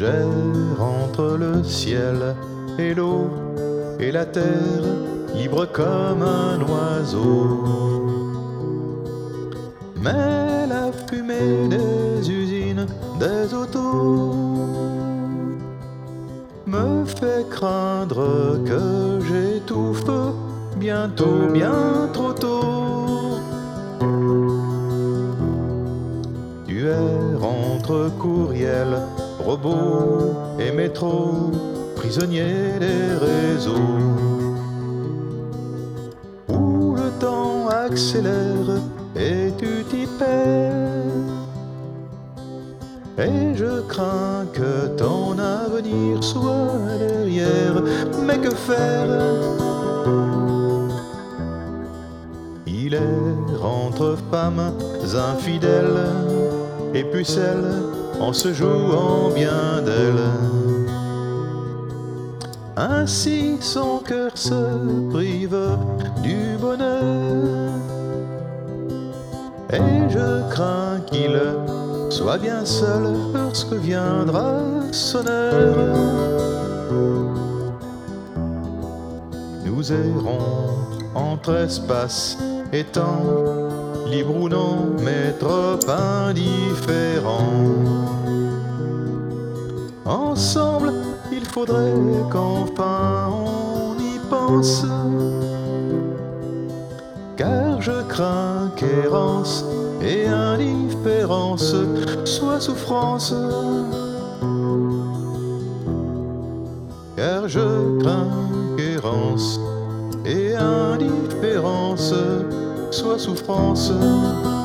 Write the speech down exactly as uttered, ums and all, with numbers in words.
j'erre entre le ciel et l'eau et la terre, libre comme un oiseau. Mais la fumée des usines, des autos, me fait craindre que j'étouffe bientôt, bien trop tôt. Tu erres entre courriel, robots et métro, prisonnier des réseaux, où le temps accélère et tu t'y perds. Et je crains que ton avenir soit derrière. Mais que faire? Il erre entre femmes infidèles et pucelles en se jouant bien d'elle. Ainsi son cœur se prive du bonheur, et je crains qu'il soit bien seul lorsque viendra son heure. Nous errons entre espace et temps, libre ou non, mais trop indifférents. Ensemble, il faudrait qu'enfin on y pense, car je crains qu'errance et indifférence soit souffrance. Car je crains qu'errance et indifférence soit souffrance.